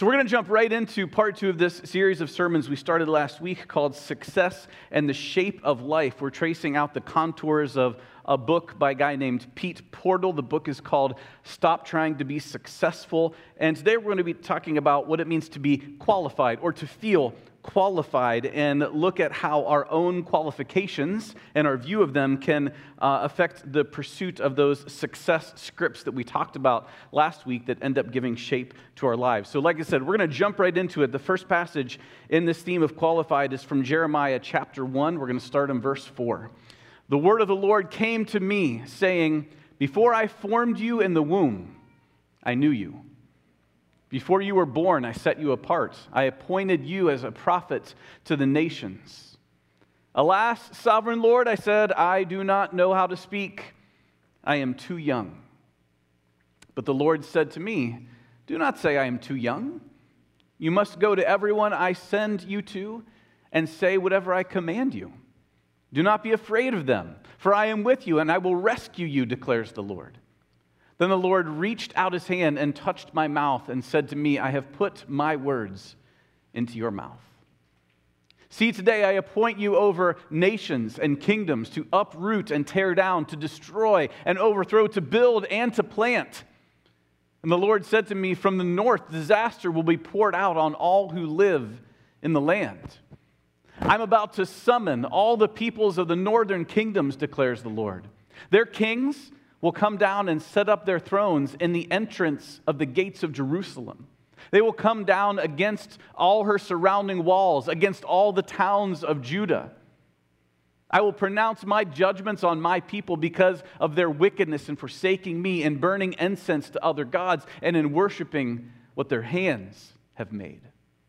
So we're going to jump right into part 2 of this series of sermons we started last week called Success and the Shape of Life. We're tracing out the contours of a book by a guy named Pete Portal. The book is called Stop Trying to Be Successful. And today we're going to be talking about what it means to be qualified or to feel qualified and look at how our own qualifications and our view of them can affect the pursuit of those success scripts that we talked about last week that end up giving shape to our lives. So like I said, we're going to jump right into it. The first passage in this theme of qualified is from Jeremiah chapter 1. We're going to start in verse 4. The word of the Lord came to me, saying, "Before I formed you in the womb, I knew you. Before you were born, I set you apart. I appointed you as a prophet to the nations. Alas, sovereign Lord, I said, I do not know how to speak. I am too young." But the Lord said to me, "Do not say I am too young. You must go to everyone I send you to and say whatever I command you. Do not be afraid of them, for I am with you and I will rescue you, declares the Lord." Then the Lord reached out his hand and touched my mouth and said to me, "I have put my words into your mouth. See, today I appoint you over nations and kingdoms to uproot and tear down, to destroy and overthrow, to build and to plant." And the Lord said to me, "From the north, disaster will be poured out on all who live in the land. I'm about to summon all the peoples of the northern kingdoms, declares the Lord. Their kings will come down and set up their thrones in the entrance of the gates of Jerusalem. They will come down against all her surrounding walls, against all the towns of Judah. I will pronounce my judgments on my people because of their wickedness in forsaking me and burning incense to other gods and in worshiping what their hands have made.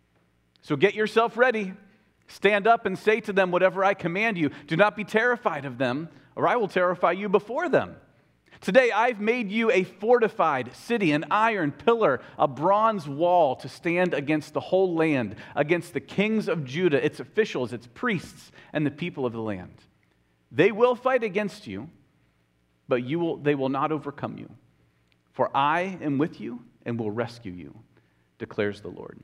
So get yourself ready. Stand up and say to them whatever I command you. Do not be terrified of them, or I will terrify you before them. Today I've made you a fortified city, an iron pillar, a bronze wall to stand against the whole land, against the kings of Judah, its officials, its priests, and the people of the land. They will fight against you, but they will not overcome you. For I am with you and will rescue you, declares the Lord."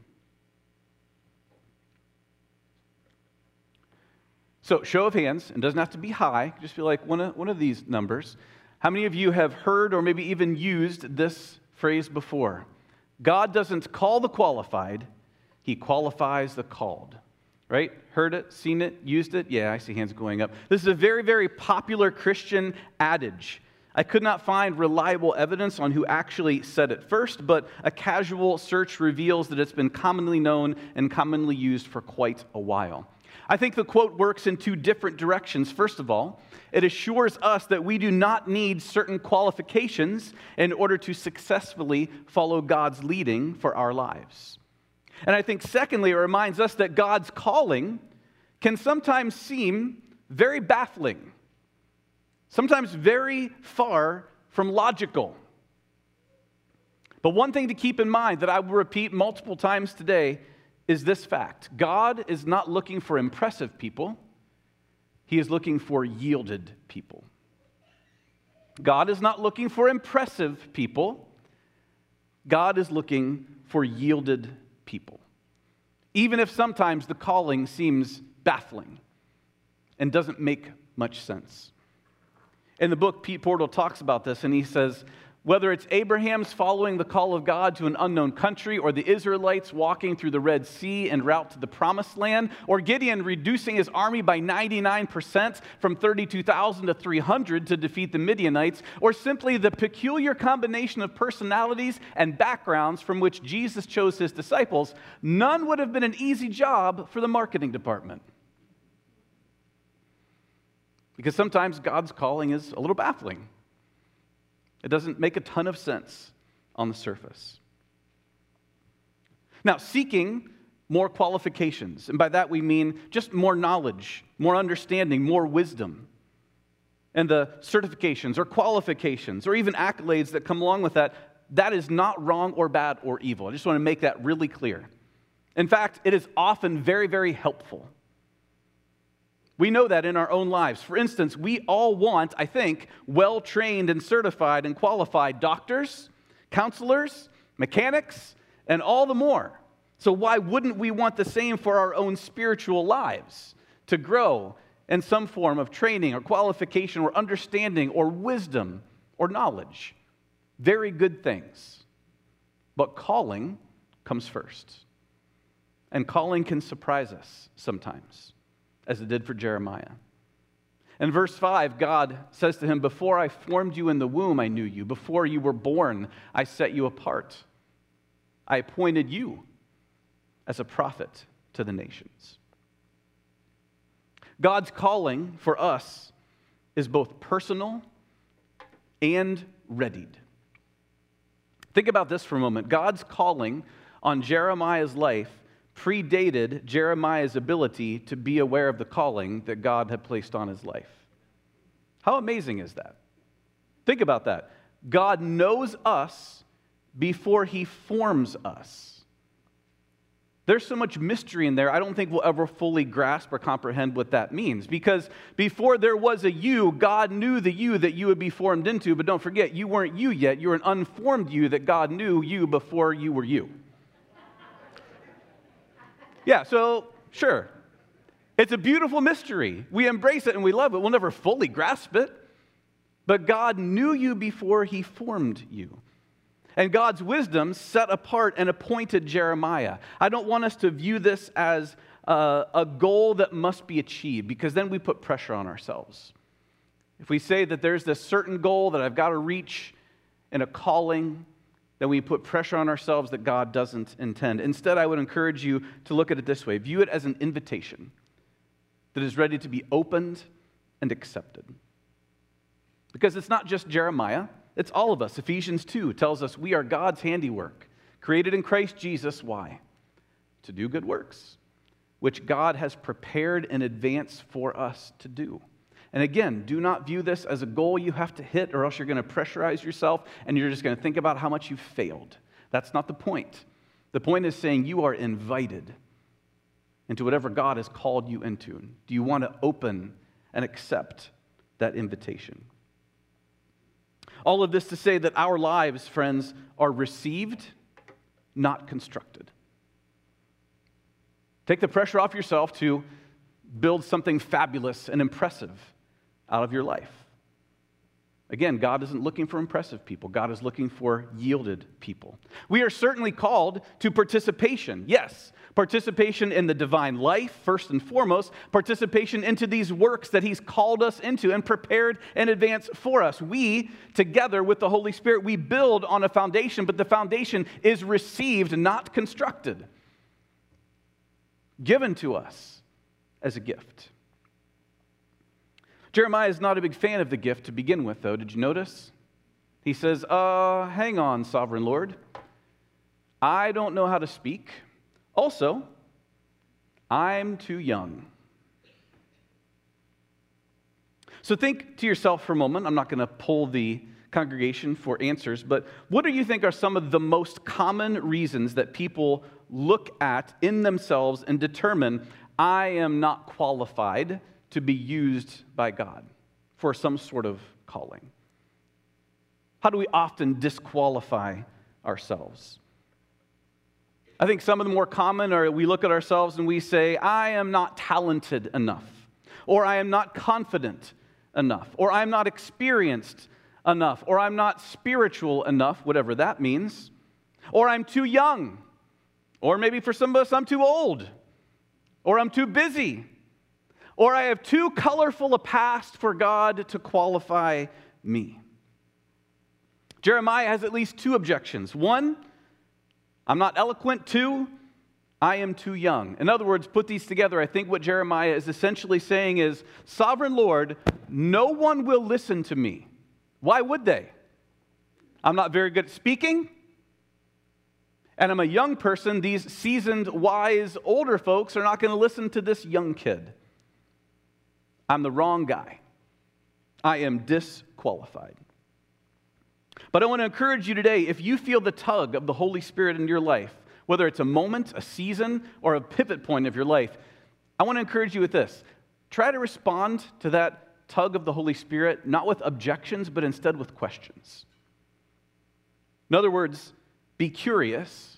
So, show of hands, it doesn't have to be high, just be like one of these numbers. How many of you have heard or maybe even used this phrase before? God doesn't call the qualified, He qualifies the called. Right? Heard it, seen it, used it? Yeah, I see hands going up. This is a very, very popular Christian adage. I could not find reliable evidence on who actually said it first, but a casual search reveals that it's been commonly known and commonly used for quite a while. I think the quote works in two different directions. First of all, it assures us that we do not need certain qualifications in order to successfully follow God's leading for our lives. And I think secondly, it reminds us that God's calling can sometimes seem very baffling, sometimes very far from logical. But one thing to keep in mind that I will repeat multiple times today is this fact: God is not looking for impressive people, He is looking for yielded people. God is not looking for impressive people, God is looking for yielded people. Even if sometimes the calling seems baffling and doesn't make much sense. In the book, Pete Portal talks about this, and he says, whether it's Abraham's following the call of God to an unknown country, or the Israelites walking through the Red Sea en route to the Promised Land, or Gideon reducing his army by 99% from 32,000 to 300 to defeat the Midianites, or simply the peculiar combination of personalities and backgrounds from which Jesus chose his disciples, none would have been an easy job for the marketing department. Because sometimes God's calling is a little baffling. It doesn't make a ton of sense on the surface. Now, seeking more qualifications, and by that we mean just more knowledge, more understanding, more wisdom, and the certifications or qualifications or even accolades that come along with that, that is not wrong or bad or evil. I just want to make that really clear. In fact, it is often very, very helpful. We know that in our own lives. For instance, we all want, I think, well-trained and certified and qualified doctors, counselors, mechanics, and all the more. So why wouldn't we want the same for our own spiritual lives? To grow in some form of training or qualification or understanding or wisdom or knowledge. Very good things. But calling comes first. And calling can surprise us sometimes, as it did for Jeremiah. In verse 5, God says to him, "Before I formed you in the womb, I knew you. Before you were born, I set you apart. I appointed you as a prophet to the nations." God's calling for us is both personal and readied. Think about this for a moment. God's calling on Jeremiah's life predated Jeremiah's ability to be aware of the calling that God had placed on his life. How amazing is that? Think about that. God knows us before he forms us. There's so much mystery in there, I don't think we'll ever fully grasp or comprehend what that means. Because before there was a you, God knew the you that you would be formed into. But don't forget, you weren't you yet. You're an unformed you that God knew you before you were you. Yeah, so sure. It's a beautiful mystery. We embrace it and we love it. We'll never fully grasp it. But God knew you before he formed you. And God's wisdom set apart and appointed Jeremiah. I don't want us to view this as a goal that must be achieved, because then we put pressure on ourselves. If we say that there's this certain goal that I've got to reach in a calling, then we put pressure on ourselves that God doesn't intend. Instead, I would encourage you to look at it this way. View it as an invitation that is ready to be opened and accepted. Because it's not just Jeremiah. It's all of us. Ephesians 2 tells us we are God's handiwork, created in Christ Jesus. Why? To do good works, which God has prepared in advance for us to do. And again, do not view this as a goal you have to hit, or else you're going to pressurize yourself and you're just going to think about how much you've failed. That's not the point. The point is saying you are invited into whatever God has called you into. Do you want to open and accept that invitation? All of this to say that our lives, friends, are received, not constructed. Take the pressure off yourself to build something fabulous and impressive out of your life. Again, God isn't looking for impressive people. God is looking for yielded people. We are certainly called to participation. Yes, participation in the divine life, first and foremost. Participation into these works that he's called us into and prepared in advance for us. We, together with the Holy Spirit, we build on a foundation, but the foundation is received, not constructed. Given to us as a gift. Jeremiah is not a big fan of the gift to begin with, though. Did you notice? He says, hang on, sovereign Lord. I don't know how to speak. Also, I'm too young. So think to yourself for a moment. I'm not going to poll the congregation for answers, but what do you think are some of the most common reasons that people look at in themselves and determine, I am not qualified to be used by God for some sort of calling? How do we often disqualify ourselves? I think some of the more common are we look at ourselves and we say, I am not talented enough, or I am not confident enough, or I'm not experienced enough, or I'm not spiritual enough, whatever that means, or I'm too young, or maybe for some of us I'm too old, or I'm too busy, or I have too colorful a past for God to qualify me. Jeremiah has at least two objections. One, I'm not eloquent. Two, I am too young. In other words, put these together, I think what Jeremiah is essentially saying is, Sovereign Lord, no one will listen to me. Why would they? I'm not very good at speaking, and I'm a young person. These seasoned, wise, older folks are not going to listen to this young kid. I'm the wrong guy. I am disqualified. But I want to encourage you today, if you feel the tug of the Holy Spirit in your life, whether it's a moment, a season, or a pivot point of your life, I want to encourage you with this. Try to respond to that tug of the Holy Spirit, not with objections, but instead with questions. In other words, be curious,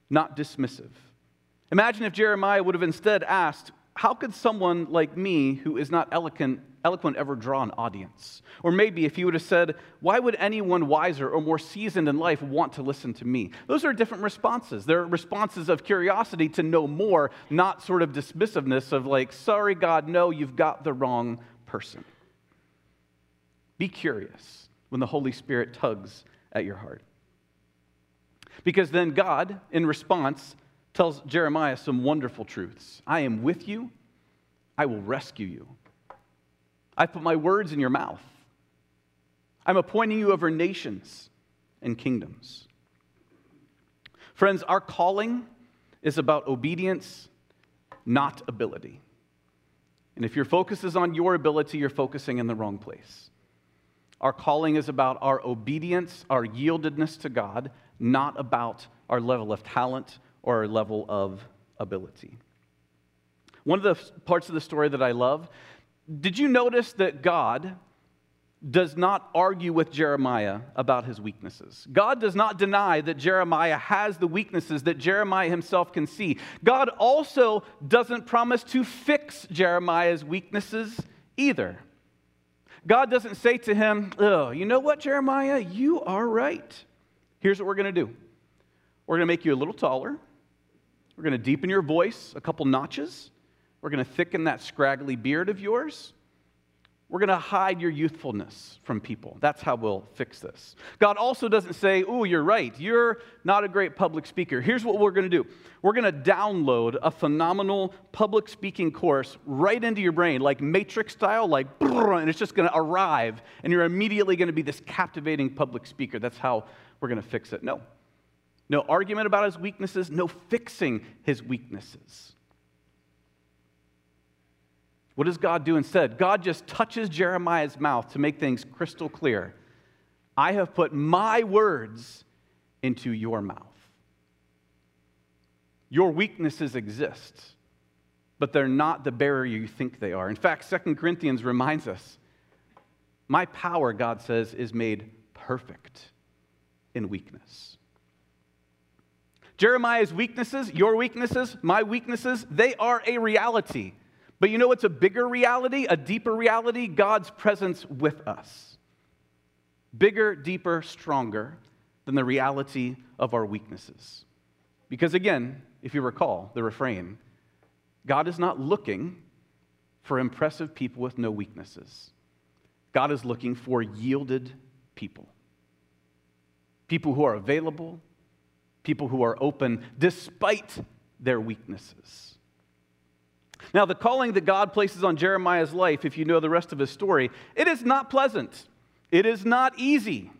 not dismissive. Imagine if Jeremiah would have instead asked, how could someone like me who is not eloquent ever draw an audience? Or maybe if he would have said, why would anyone wiser or more seasoned in life want to listen to me? Those are different responses. They're responses of curiosity to know more, not sort of dismissiveness of like, sorry, God, no, you've got the wrong person. Be curious when the Holy Spirit tugs at your heart. Because then God, in response, tells Jeremiah some wonderful truths. I am with you. I will rescue you. I put my words in your mouth. I'm appointing you over nations and kingdoms. Friends, our calling is about obedience, not ability. And if your focus is on your ability, you're focusing in the wrong place. Our calling is about our obedience, our yieldedness to God, not about our level of talent or our level of ability. One of the parts of the story that I love, did you notice that God does not argue with Jeremiah about his weaknesses? God does not deny that Jeremiah has the weaknesses that Jeremiah himself can see. God also doesn't promise to fix Jeremiah's weaknesses either. God doesn't say to him, oh, you know what, Jeremiah? You are right. Here's what we're going to do. We're going to make you a little taller. We're going to deepen your voice a couple notches. We're going to thicken that scraggly beard of yours. We're going to hide your youthfulness from people. That's how we'll fix this. God also doesn't say, oh, you're right. You're not a great public speaker. Here's what we're going to do. We're going to download a phenomenal public speaking course right into your brain, like Matrix style, like, and it's just going to arrive, and you're immediately going to be this captivating public speaker. That's how we're going to fix it. No. No argument about his weaknesses. No fixing his weaknesses. What does God do instead? God just touches Jeremiah's mouth to make things crystal clear. I have put my words into your mouth. Your weaknesses exist, but they're not the barrier you think they are. In fact, 2 Corinthians reminds us, my power, God says, is made perfect in weakness. Jeremiah's weaknesses, your weaknesses, my weaknesses, they are a reality. But you know what's a bigger reality, a deeper reality? God's presence with us. Bigger, deeper, stronger than the reality of our weaknesses. Because again, if you recall the refrain, God is not looking for impressive people with no weaknesses. God is looking for yielded people. People who are available, people who are open despite their weaknesses. Now, the calling that God places on Jeremiah's life, if you know the rest of his story, it is not pleasant. It is not easy.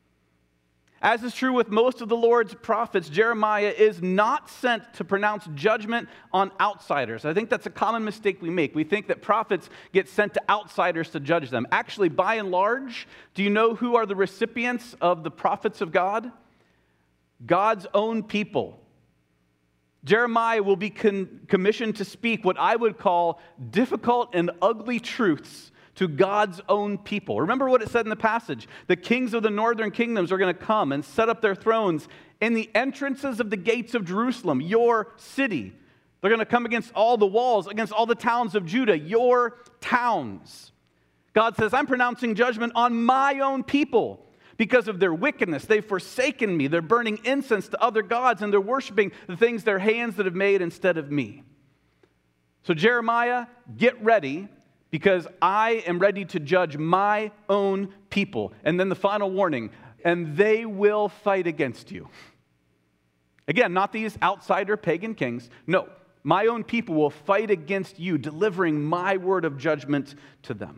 As is true with most of the Lord's prophets, Jeremiah is not sent to pronounce judgment on outsiders. I think that's a common mistake we make. We think that prophets get sent to outsiders to judge them. Actually, by and large, do you know who are the recipients of the prophets of God? God's own people. Jeremiah will be commissioned to speak what I would call difficult and ugly truths to God's own people. Remember what it said in the passage. The kings of the northern kingdoms are going to come and set up their thrones in the entrances of the gates of Jerusalem, your city. They're going to come against all the walls, against all the towns of Judah, your towns. God says, I'm pronouncing judgment on my own people. Because of their wickedness, they've forsaken me. They're burning incense to other gods, and they're worshiping the things their hands that have made instead of me. So Jeremiah, get ready, because I am ready to judge my own people. And then the final warning, and they will fight against you. Again, not these outsider pagan kings. No, my own people will fight against you, delivering my word of judgment to them.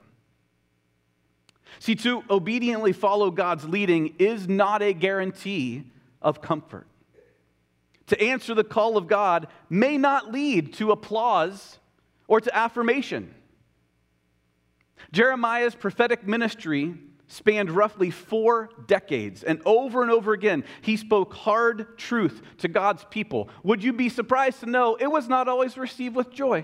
See, to obediently follow God's leading is not a guarantee of comfort. To answer the call of God may not lead to applause or to affirmation. Jeremiah's prophetic ministry spanned roughly 4 decades, and over again, he spoke hard truth to God's people. Would you be surprised to know it was not always received with joy?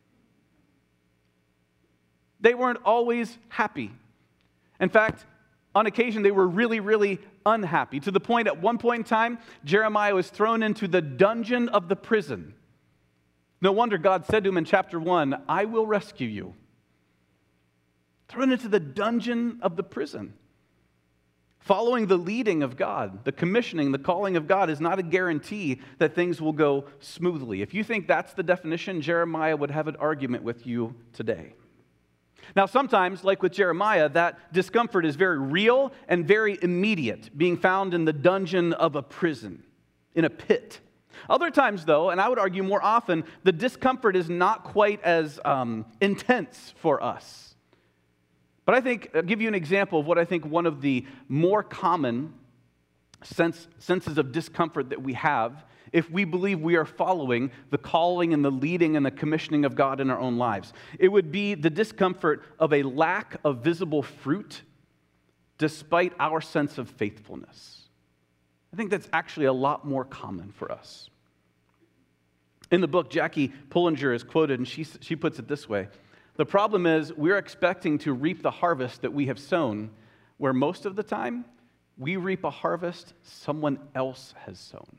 They weren't always happy. In fact, On occasion, they were really, really unhappy, to the point at one point in time, Jeremiah was thrown into the dungeon of the prison. No wonder God said to him in chapter 1, I will rescue you. Thrown into the dungeon of the prison. Following the leading of God, the commissioning, the calling of God is not a guarantee that things will go smoothly. If you think that's the definition, Jeremiah would have an argument with you today. Now, sometimes, like with Jeremiah, that discomfort is very real and very immediate, being found in the dungeon of a prison, in a pit. Other times, though, and I would argue more often, the discomfort is not quite as intense for us. But I'll give you an example of what I think one of the more common senses of discomfort that we have if we believe we are following the calling and the leading and the commissioning of God in our own lives. It would be the discomfort of a lack of visible fruit despite our sense of faithfulness. I think that's actually a lot more common for us. In the book, Jackie Pullinger is quoted, and she puts it this way. The problem is we're expecting to reap the harvest that we have sown, where most of the time we reap a harvest someone else has sown.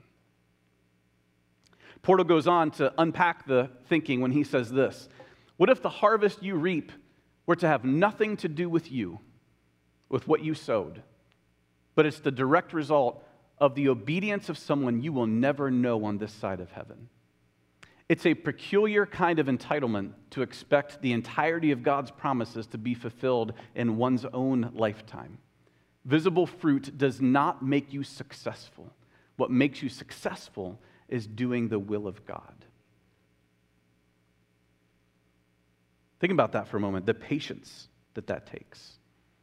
Portal goes on to unpack the thinking when he says this. What if the harvest you reap were to have nothing to do with you, with what you sowed, but it's the direct result of the obedience of someone you will never know on this side of heaven? It's a peculiar kind of entitlement to expect the entirety of God's promises to be fulfilled in one's own lifetime. Visible fruit does not make you successful. What makes you successful is doing the will of God. Think about that for a moment, the patience that takes.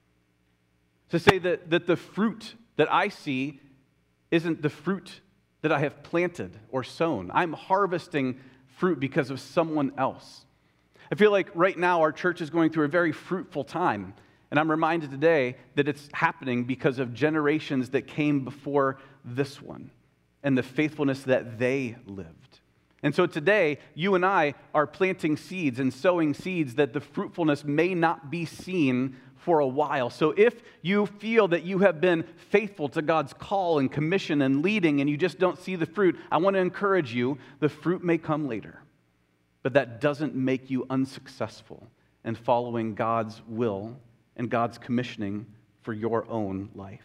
To say that the fruit that I see isn't the fruit that I have planted or sown. I'm harvesting fruit because of someone else. I feel like right now our church is going through a very fruitful time, and I'm reminded today that it's happening because of generations that came before this one and the faithfulness that they lived. And so today, you and I are planting seeds and sowing seeds that the fruitfulness may not be seen for a while. So if you feel that you have been faithful to God's call and commission and leading and you just don't see the fruit, I want to encourage you, the fruit may come later. But that doesn't make you unsuccessful in following God's will and God's commissioning for your own life.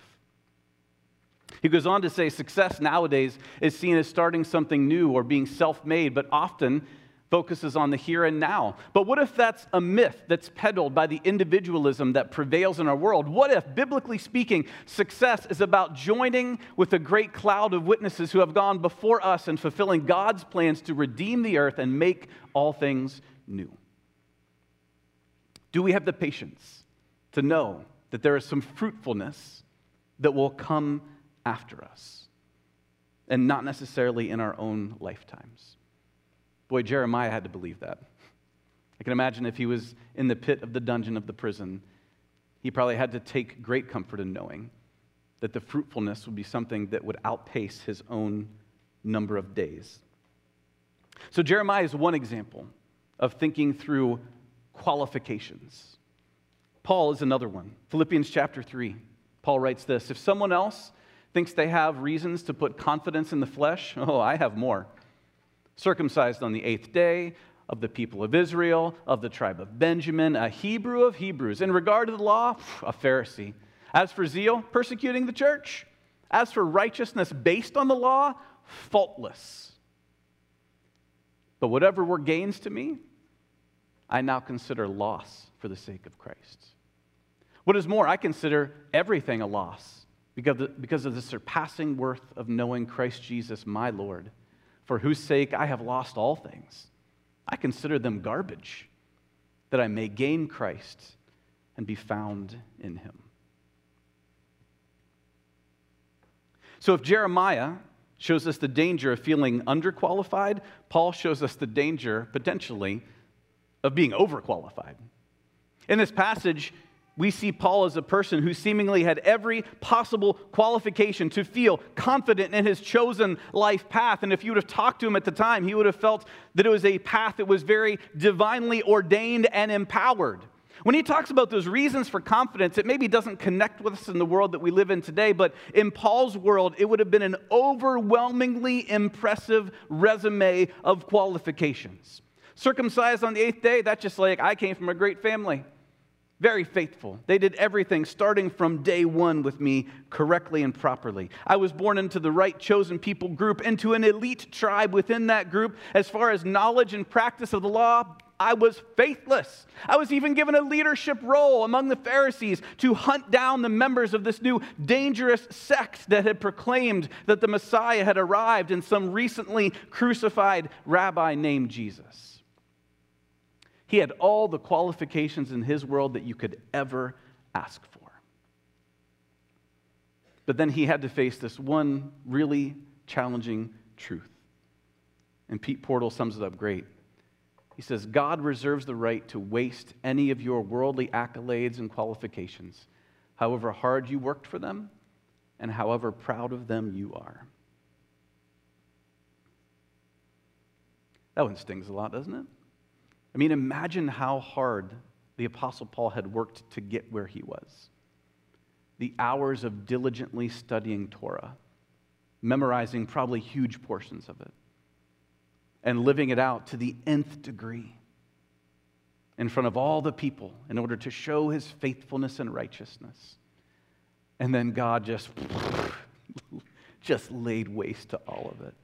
He goes on to say success nowadays is seen as starting something new or being self-made, but often focuses on the here and now. But what if that's a myth that's peddled by the individualism that prevails in our world? What if, biblically speaking, success is about joining with a great cloud of witnesses who have gone before us and fulfilling God's plans to redeem the earth and make all things new? Do we have the patience to know that there is some fruitfulness that will come after us and not necessarily in our own lifetimes? Boy, Jeremiah had to believe that. I can imagine if he was in the pit of the dungeon of the prison, he probably had to take great comfort in knowing that the fruitfulness would be something that would outpace his own number of days. So Jeremiah is one example of thinking through qualifications. Paul is another one. Philippians chapter 3, Paul writes this, if someone else thinks they have reasons to put confidence in the flesh, I have more. Circumcised on the 8th day, of the people of Israel, of the tribe of Benjamin, a Hebrew of Hebrews. In regard to the law, a Pharisee. As for zeal, persecuting the church. As for righteousness based on the law, faultless. But whatever were gains to me, I now consider loss for the sake of Christ. What is more, I consider everything a loss because of the surpassing worth of knowing Christ Jesus, my Lord, for whose sake I have lost all things. I consider them garbage, that I may gain Christ and be found in him. So if Jeremiah shows us the danger of feeling underqualified, Paul shows us the danger, potentially, of being overqualified. In this passage, we see Paul as a person who seemingly had every possible qualification to feel confident in his chosen life path. And if you would have talked to him at the time, he would have felt that it was a path that was very divinely ordained and empowered. When he talks about those reasons for confidence, it maybe doesn't connect with us in the world that we live in today, but in Paul's world, it would have been an overwhelmingly impressive resume of qualifications. Circumcised on the 8th day, that's just like, I came from a great family. Very faithful. They did everything starting from day one with me correctly and properly. I was born into the right chosen people group, into an elite tribe within that group. As far as knowledge and practice of the law, I was faithless. I was even given a leadership role among the Pharisees to hunt down the members of this new dangerous sect that had proclaimed that the Messiah had arrived in some recently crucified rabbi named Jesus. He had all the qualifications in his world that you could ever ask for. But then he had to face this one really challenging truth. And Pete Portal sums it up great. He says, God reserves the right to waste any of your worldly accolades and qualifications, however hard you worked for them and however proud of them you are. That one stings a lot, doesn't it? I mean, imagine how hard the Apostle Paul had worked to get where he was. The hours of diligently studying Torah, memorizing probably huge portions of it, and living it out to the nth degree in front of all the people in order to show his faithfulness and righteousness. And then God just laid waste to all of it.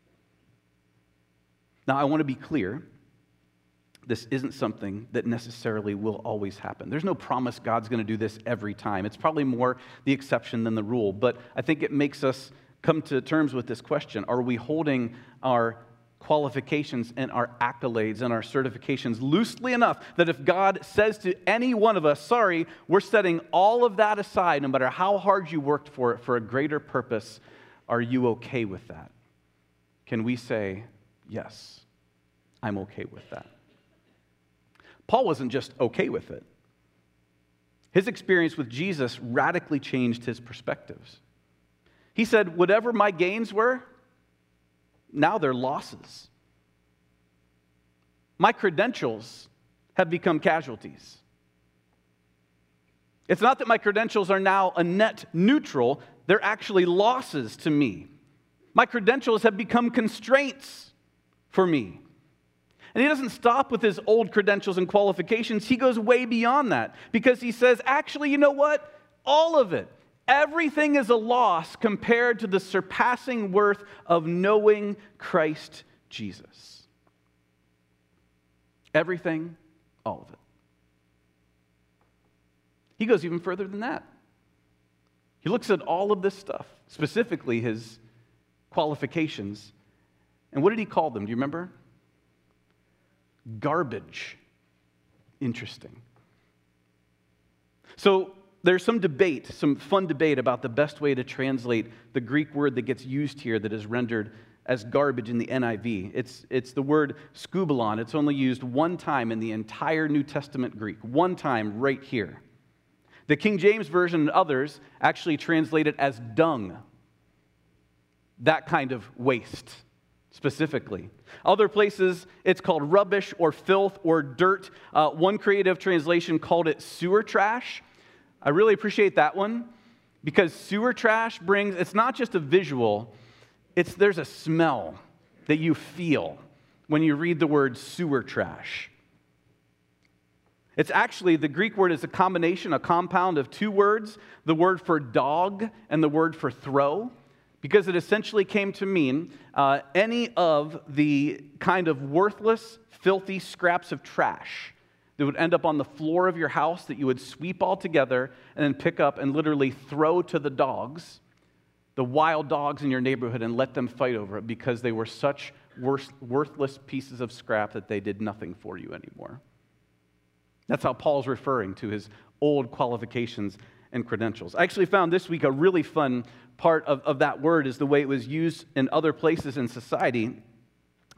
Now, I want to be clear. This isn't something that necessarily will always happen. There's no promise God's going to do this every time. It's probably more the exception than the rule. But I think it makes us come to terms with this question. Are we holding our qualifications and our accolades and our certifications loosely enough that if God says to any one of us, sorry, we're setting all of that aside, no matter how hard you worked for it, for a greater purpose, are you okay with that? Can we say, yes, I'm okay with that? Paul wasn't just okay with it. His experience with Jesus radically changed his perspectives. He said, whatever my gains were, now they're losses. My credentials have become casualties. It's not that my credentials are now a net neutral, they're actually losses to me. My credentials have become constraints for me. And he doesn't stop with his old credentials and qualifications. He goes way beyond that because he says, actually, you know what? All of it, everything is a loss compared to the surpassing worth of knowing Christ Jesus. Everything, all of it. He goes even further than that. He looks at all of this stuff, specifically his qualifications, and what did he call them? Do you remember? Garbage. Interesting. So there's some debate, some fun debate about the best way to translate the Greek word that gets used here that is rendered as garbage in the NIV. It's the word skubalon. It's only used one time in the entire New Testament Greek. One time right here. The King James Version and others actually translate it as dung. That kind of waste. Specifically. Other places, it's called rubbish or filth or dirt. One creative translation called it sewer trash. I really appreciate that one because sewer trash brings, it's not just a visual, there's a smell that you feel when you read the word sewer trash. It's actually, the Greek word is a combination, a compound of two words, the word for dog and the word for throw. Because it essentially came to mean any of the kind of worthless, filthy scraps of trash that would end up on the floor of your house that you would sweep all together and then pick up and literally throw to the dogs, the wild dogs in your neighborhood, and let them fight over it because they were such worthless pieces of scrap that they did nothing for you anymore. That's how Paul's referring to his old qualifications and credentials. I actually found this week a really fun part of that word is the way it was used in other places in society.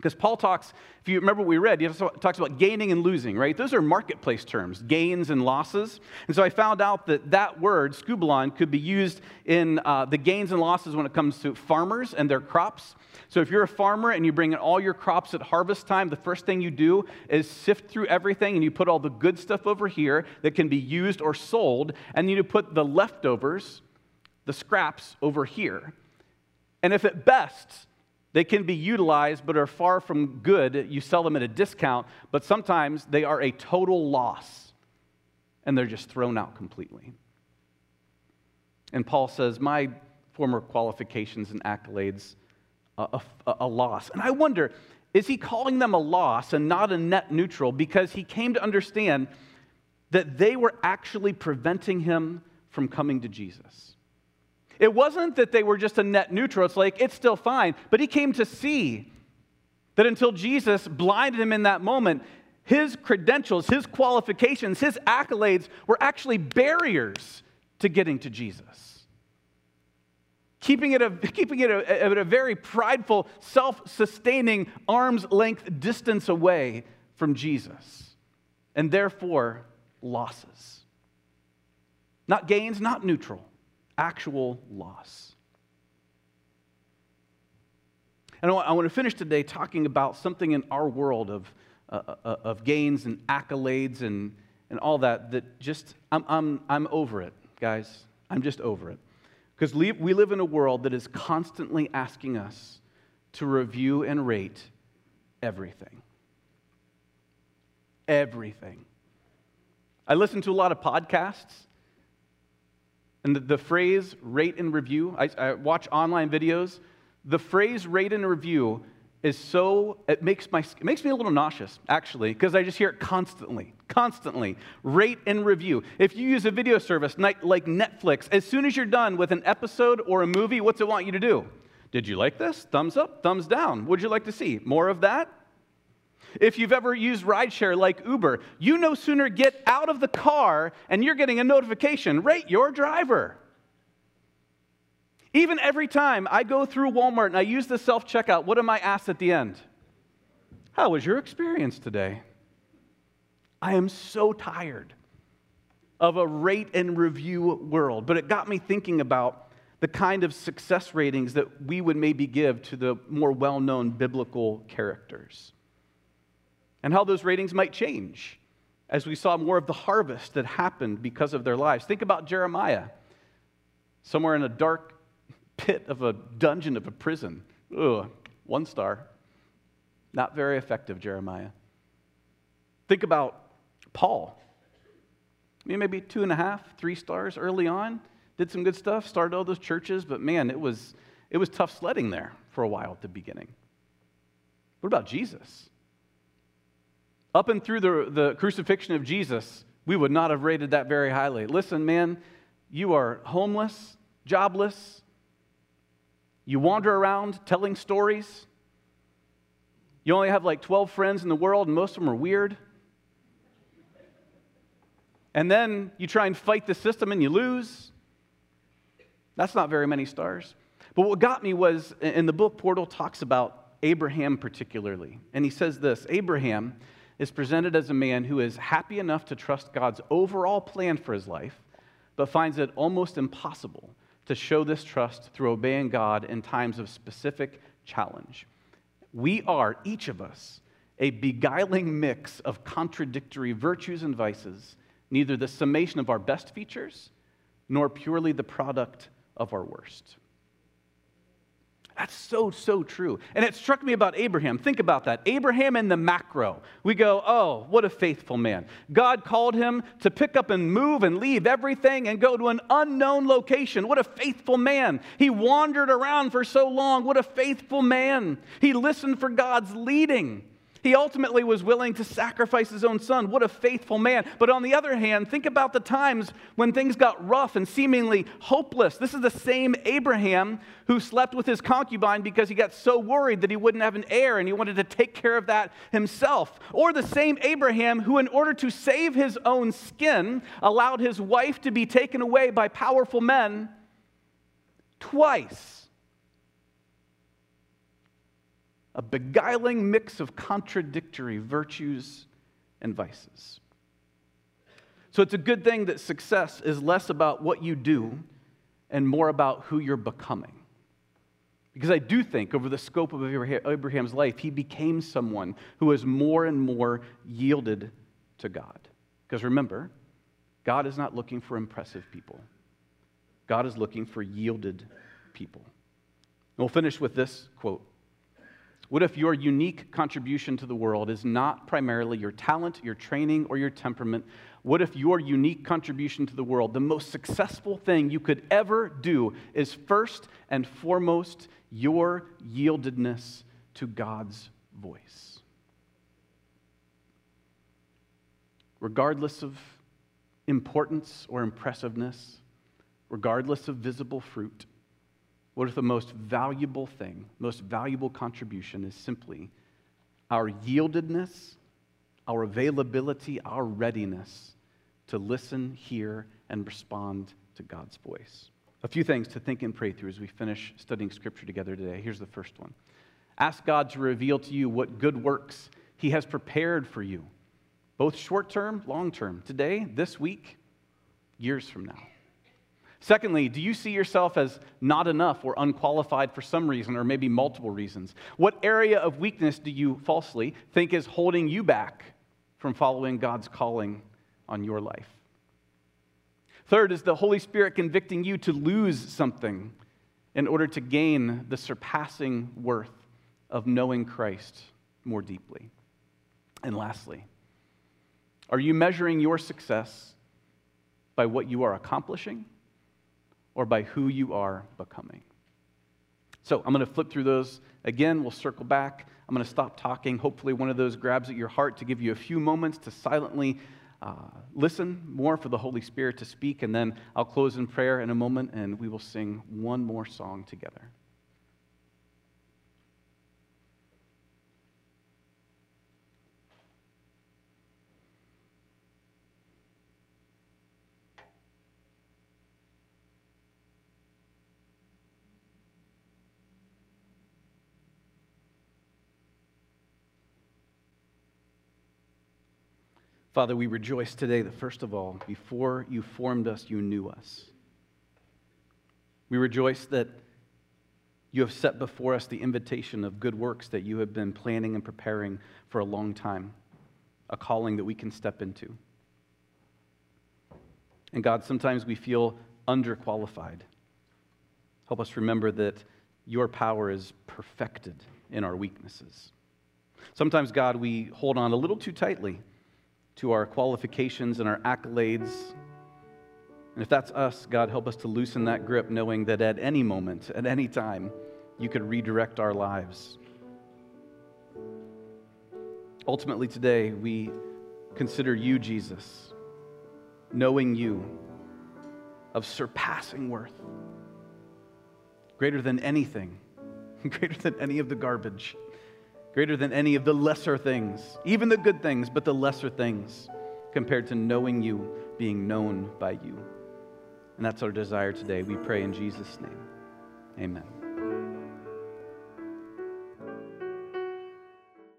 Because Paul talks, if you remember what we read, he talks about gaining and losing, right? Those are marketplace terms, gains and losses. And so I found out that that word, skubalon, could be used in the gains and losses when it comes to farmers and their crops. So if you're a farmer and you bring in all your crops at harvest time, the first thing you do is sift through everything and you put all the good stuff over here that can be used or sold, and you put the leftovers, the scraps, over here. And if at best they can be utilized but are far from good, you sell them at a discount, but sometimes they are a total loss and they're just thrown out completely. And Paul says, my former qualifications and accolades, a loss. And I wonder, is he calling them a loss and not a net neutral because he came to understand that they were actually preventing him from coming to Jesus? It wasn't that they were just a net neutral. It's like, it's still fine. But he came to see that until Jesus blinded him in that moment, his credentials, his qualifications, his accolades were actually barriers to getting to Jesus. Keeping it at a very prideful, self-sustaining, arm's length distance away from Jesus. And therefore, losses. Not gains, not neutral. Actual loss. And I want to finish today talking about something in our world of gains and accolades and all that just, I'm over it, guys. I'm just over it. Because we live in a world that is constantly asking us to review and rate everything. Everything. I listen to a lot of podcasts. And the phrase rate and review, I watch online videos. The phrase rate and review is it makes me a little nauseous, actually, because I just hear it constantly. Rate and review. If you use a video service like Netflix, as soon as you're done with an episode or a movie, what's it want you to do? Did you like this? Thumbs up, thumbs down. Would you like to see more of that? If you've ever used rideshare like Uber, you no sooner get out of the car and you're getting a notification, rate your driver. Even every time I go through Walmart and I use the self-checkout, what am I asked at the end? How was your experience today? I am so tired of a rate and review world, but it got me thinking about the kind of success ratings that we would maybe give to the more well-known biblical characters. And how those ratings might change as we saw more of the harvest that happened because of their lives. Think about Jeremiah, somewhere in a dark pit of a dungeon of a prison. Ugh, 1 star. Not very effective, Jeremiah. Think about Paul. Maybe 2.5, 3 stars early on. Did some good stuff, started all those churches, but man, it was tough sledding there for a while at the beginning. What about Jesus? Up and through the crucifixion of Jesus, we would not have rated that very highly. Listen, man, you are homeless, jobless. You wander around telling stories. You only have like 12 friends in the world, and most of them are weird. And then you try and fight the system and you lose. That's not very many stars. But what got me was, in the book, Portal talks about Abraham particularly. And he says this, Abraham is presented as a man who is happy enough to trust God's overall plan for his life, but finds it almost impossible to show this trust through obeying God in times of specific challenge. We are, each of us, a beguiling mix of contradictory virtues and vices, neither the summation of our best features, nor purely the product of our worst. That's so true. And it struck me about Abraham. Think about that. Abraham in the macro. We go, oh, what a faithful man. God called him to pick up and move and leave everything and go to an unknown location. What a faithful man. He wandered around for so long. What a faithful man. He listened for God's leading. He ultimately was willing to sacrifice his own son. What a faithful man. But on the other hand, think about the times when things got rough and seemingly hopeless. This is the same Abraham who slept with his concubine because he got so worried that he wouldn't have an heir and he wanted to take care of that himself. Or the same Abraham who, in order to save his own skin, allowed his wife to be taken away by powerful men twice. a beguiling mix of contradictory virtues and vices. So it's a good thing that success is less about what you do and more about who you're becoming. Because I do think over the scope of Abraham's life, he became someone who is more and more yielded to God. Because remember, God is not looking for impressive people. God is looking for yielded people. And we'll finish with this quote. What if your unique contribution to the world is not primarily your talent, your training, or your temperament? What if your unique contribution to the world, the most successful thing you could ever do, is first and foremost your yieldedness to God's voice? Regardless of importance or impressiveness, regardless of visible fruit, what if the most valuable thing, most valuable contribution is simply our yieldedness, our availability, our readiness to listen, hear, and respond to God's voice? A few things to think and pray through as we finish studying Scripture together today. Here's the first one. Ask God to reveal to you what good works He has prepared for you, both short-term, long-term, today, this week, years from now. Secondly, do you see yourself as not enough or unqualified for some reason or maybe multiple reasons? What area of weakness do you falsely think is holding you back from following God's calling on your life? Third, is the Holy Spirit convicting you to lose something in order to gain the surpassing worth of knowing Christ more deeply? And lastly, are you measuring your success by what you are accomplishing or by who you are becoming? So I'm going to flip through those again. We'll circle back. I'm going to stop talking. Hopefully one of those grabs at your heart to give you a few moments to silently listen more for the Holy Spirit to speak. And then I'll close in prayer in a moment, and we will sing one more song together. Father, we rejoice today that, first of all, before you formed us, you knew us. We rejoice that you have set before us the invitation of good works that you have been planning and preparing for a long time, a calling that we can step into. And God, sometimes we feel underqualified. Help us remember that your power is perfected in our weaknesses. Sometimes, God, we hold on a little too tightly to our qualifications and our accolades. And if that's us, God, help us to loosen that grip, knowing that at any moment, at any time, you could redirect our lives. Ultimately today, we consider you, Jesus, knowing you, of surpassing worth, greater than anything, greater than any of the garbage, greater than any of the lesser things, even the good things, but the lesser things, compared to knowing you, being known by you. And that's our desire today. We pray in Jesus' name. Amen.